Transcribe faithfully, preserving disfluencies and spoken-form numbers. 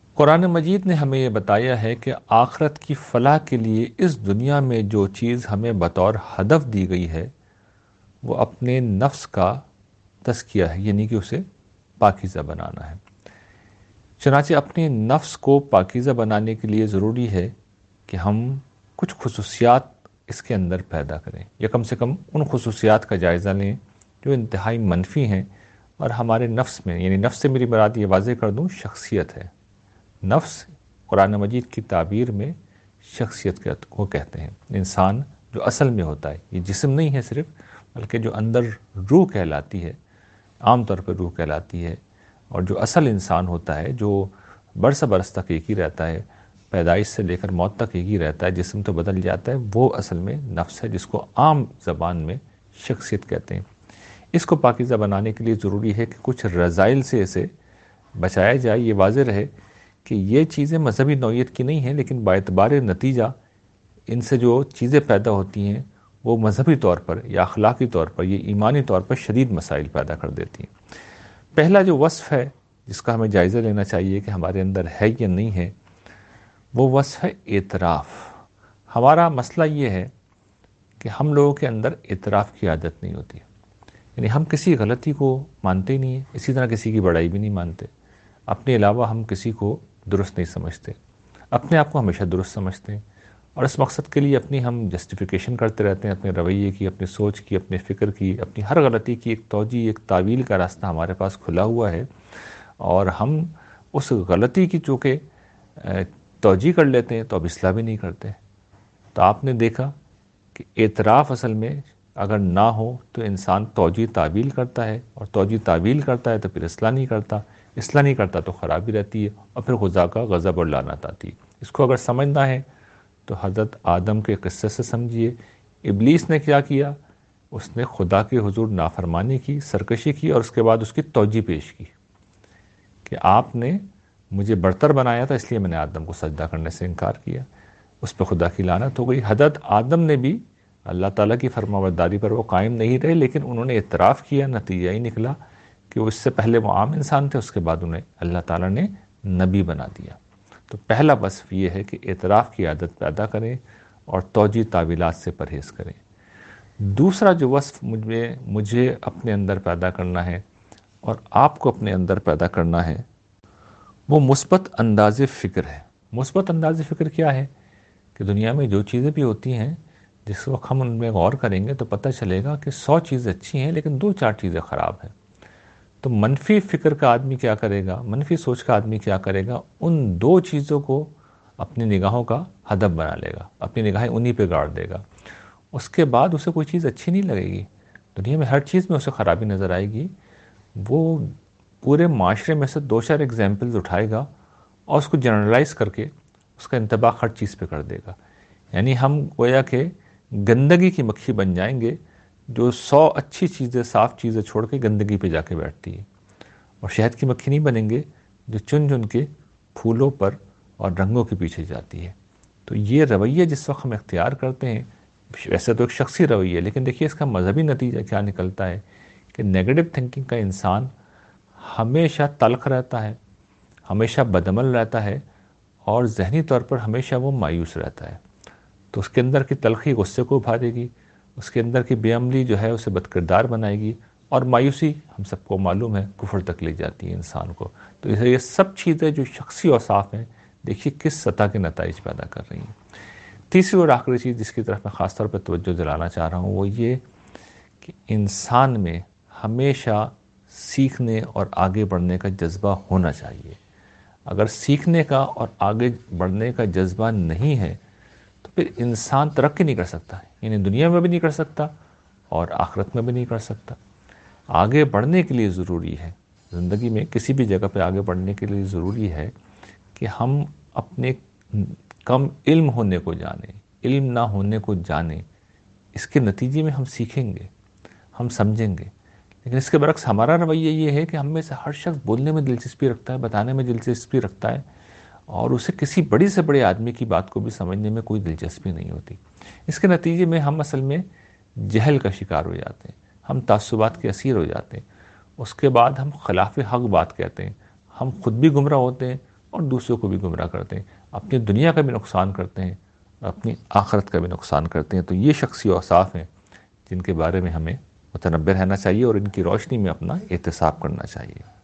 قرآن مجید نے ہمیں یہ بتایا ہے کہ آخرت کی فلاح کے لیے اس دنیا میں جو چیز ہمیں بطور ہدف دی گئی ہے وہ اپنے نفس کا تزکیہ ہے، یعنی کہ اسے پاکیزہ بنانا ہے۔ چنانچہ اپنے نفس کو پاکیزہ بنانے کے لیے ضروری ہے کہ ہم کچھ خصوصیات اس کے اندر پیدا کریں، یا کم سے کم ان خصوصیات کا جائزہ لیں جو انتہائی منفی ہیں اور ہمارے نفس میں، یعنی نفس سے میری مراد یہ واضح کر دوں شخصیت ہے۔ نفس قرآن مجید کی تعبیر میں شخصیت کو کہتے ہیں، انسان جو اصل میں ہوتا ہے، یہ جسم نہیں ہے صرف، بلکہ جو اندر روح کہلاتی ہے، عام طور پر روح کہلاتی ہے، اور جو اصل انسان ہوتا ہے جو برس برس تک ایک ہی رہتا ہے، پیدائش سے لے کر موت تک ایک ہی رہتا ہے، جسم تو بدل جاتا ہے، وہ اصل میں نفس ہے، جس کو عام زبان میں شخصیت کہتے ہیں۔ اس کو پاکیزہ بنانے کے لیے ضروری ہے کہ کچھ رذائل سے اسے بچایا جائے، یہ واضح رہے کہ یہ چیزیں مذہبی نوعیت کی نہیں ہیں، لیکن باعتبار نتیجہ ان سے جو چیزیں پیدا ہوتی ہیں وہ مذہبی طور پر یا اخلاقی طور پر یا ایمانی طور پر شدید مسائل پیدا کر دیتی ہیں۔ پہلا جو وصف ہے جس کا ہمیں جائزہ لینا چاہیے کہ ہمارے اندر ہے یا نہیں ہے، وہ وصف ہے اعتراف۔ ہمارا مسئلہ یہ ہے کہ ہم لوگوں کے اندر اعتراف کی عادت نہیں ہوتی، یعنی ہم کسی غلطی کو مانتے ہی نہیں ہیں، اسی طرح کسی کی بڑائی بھی نہیں مانتے، اپنے علاوہ ہم کسی کو درست نہیں سمجھتے، اپنے آپ کو ہمیشہ درست سمجھتے ہیں، اور اس مقصد کے لیے اپنی ہم جسٹیفیکیشن کرتے رہتے ہیں، اپنے رویے کی، اپنی سوچ کی، اپنے فکر کی، اپنی ہر غلطی کی ایک توجیہ، ایک تعویل کا راستہ ہمارے پاس کھلا ہوا ہے، اور ہم اس غلطی کی چونکہ توجیہ کر لیتے ہیں تو اب اصلاح بھی نہیں کرتے۔ تو آپ نے دیکھا کہ اعتراف اصل میں اگر نہ ہو تو انسان توجیہ تعویل کرتا ہے، اور توجیہ تعویل کرتا ہے تو پھر اصلاح نہیں کرتا، اصلاح نہیں کرتا تو خرابی رہتی ہے، اور پھر خدا کا غضب اور لعنت آتی ہے۔ اس کو اگر سمجھنا ہے تو حضرت آدم کے قصے سے سمجھیے۔ ابلیس نے کیا کیا؟ اس نے خدا کے حضور نافرمانی کی، سرکشی کی، اور اس کے بعد اس کی توجیہ پیش کی کہ آپ نے مجھے برتر بنایا تھا، اس لیے میں نے آدم کو سجدہ کرنے سے انکار کیا، اس پہ خدا کی لعنت ہو گئی۔ حضرت آدم نے بھی اللہ تعالیٰ کی فرمانبرداری پر وہ قائم نہیں رہے، لیکن انہوں نے اعتراف کیا، نتیجہ ہی نکلا کہ وہ اس سے پہلے وہ عام انسان تھے، اس کے بعد انہیں اللہ تعالیٰ نے نبی بنا دیا۔ تو پہلا وصف یہ ہے کہ اعتراف کی عادت پیدا کریں اور توجیہ تعویلات سے پرہیز کریں۔ دوسرا جو وصف مجھے مجھے اپنے اندر پیدا کرنا ہے اور آپ کو اپنے اندر پیدا کرنا ہے، وہ مثبت انداز فکر ہے۔ مثبت انداز فکر کیا ہے؟ کہ دنیا میں جو چیزیں بھی ہوتی ہیں، جس وقت ہم ان میں غور کریں گے تو پتہ چلے گا کہ سو چیزیں اچھی ہیں لیکن دو چار چیزیں خراب ہیں۔ تو منفی فکر کا آدمی کیا کرے گا، منفی سوچ کا آدمی کیا کرے گا؟ ان دو چیزوں کو اپنی نگاہوں کا ہدف بنا لے گا، اپنی نگاہیں انہی پہ گاڑ دے گا۔ اس کے بعد اسے کوئی چیز اچھی نہیں لگے گی، دنیا میں ہر چیز میں اسے خرابی نظر آئے گی۔ وہ پورے معاشرے میں سے دو چار ایگزامپلز اٹھائے گا اور اس کو جنرلائز کر کے اس کا انطباق ہر چیز پہ کر دے گا۔ یعنی ہم گویا کہ گندگی کی مکھی بن جائیں گے جو سو اچھی چیزیں، صاف چیزیں چھوڑ کے گندگی پہ جا کے بیٹھتی ہے، اور شہد کی مکھی نہیں بنیں گے جو چن چن کے پھولوں پر اور رنگوں کے پیچھے جاتی ہے۔ تو یہ رویہ جس وقت ہم اختیار کرتے ہیں، ویسے تو ایک شخصی رویہ ہے، لیکن دیکھیے اس کا مذہبی نتیجہ کیا نکلتا ہے کہ نیگیٹو تھنکنگ کا انسان ہمیشہ تلخ رہتا ہے، ہمیشہ بدعمل رہتا ہے، اور ذہنی طور پر ہمیشہ وہ مایوس رہتا ہے۔ تو اس کے اندر کی تلخی غصے کو ابھارے گی، اس کے اندر کی بے عملی جو ہے اسے بد کردار بنائے گی، اور مایوسی ہم سب کو معلوم ہے کفر تک لے جاتی ہے انسان کو۔ تو یہ سب چیزیں جو شخصی اوصاف ہیں، دیکھیے کس سطح کے نتائج پیدا کر رہی ہیں۔ تیسری اور آخری چیز جس کی طرف میں خاص طور پر توجہ دلانا چاہ رہا ہوں وہ یہ کہ انسان میں ہمیشہ سیکھنے اور آگے بڑھنے کا جذبہ ہونا چاہیے۔ اگر سیکھنے کا اور آگے بڑھنے کا جذبہ نہیں ہے تو پھر انسان ترقی نہیں کر سکتا، یعنی دنیا میں بھی نہیں کر سکتا اور آخرت میں بھی نہیں کر سکتا۔ آگے بڑھنے کے لیے ضروری ہے، زندگی میں کسی بھی جگہ پہ آگے بڑھنے کے لیے ضروری ہے کہ ہم اپنے کم علم ہونے کو جانیں، علم نہ ہونے کو جانیں۔ اس کے نتیجے میں ہم سیکھیں گے، ہم سمجھیں گے، لیکن اس کے برعکس ہمارا رویہ یہ ہے کہ ہم میں سے ہر شخص بولنے میں دلچسپی رکھتا ہے، بتانے میں دلچسپی رکھتا ہے، اور اسے کسی بڑی سے بڑے آدمی کی بات کو بھی سمجھنے میں کوئی دلچسپی نہیں ہوتی۔ اس کے نتیجے میں ہم اصل میں جہل کا شکار ہو جاتے ہیں، ہم تعصبات کے اسیر ہو جاتے ہیں، اس کے بعد ہم خلاف حق بات کہتے ہیں، ہم خود بھی گمراہ ہوتے ہیں، اور دوسروں کو بھی گمراہ کرتے ہیں، اپنی دنیا کا بھی نقصان کرتے ہیں اور اپنی آخرت کا بھی نقصان کرتے ہیں۔ تو یہ شخصی اوصاف ہیں جن کے بارے میں ہمیں متنبہ رہنا چاہیے اور ان کی روشنی میں اپنا احتساب کرنا چاہیے۔